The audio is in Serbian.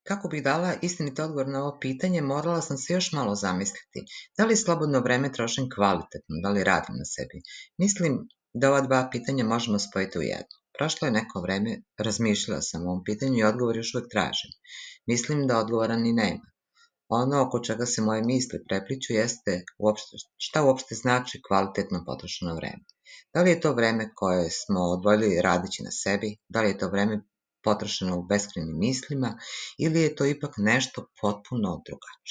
Kako bih dala istinit odgovor na ovo pitanje, morala sam se još malo zamisliti. Da li slobodno vreme trošim kvalitetno, da li radim na sebi? Mislim da ova dva pitanja možemo spojiti u jedno. Prošlo je neko vreme, razmišljala sam o ovom pitanju i odgovor još uvek tražim. Mislim da odgovora ni nema. Ono oko čega se moje misli prepliću jeste šta uopšte znači kvalitetno potrošeno vreme. Da li je to vreme koje smo odvojili radeći na sebi, da li je to vreme potrošeno u beskrajnim mislima ili je to ipak nešto potpuno drugačije.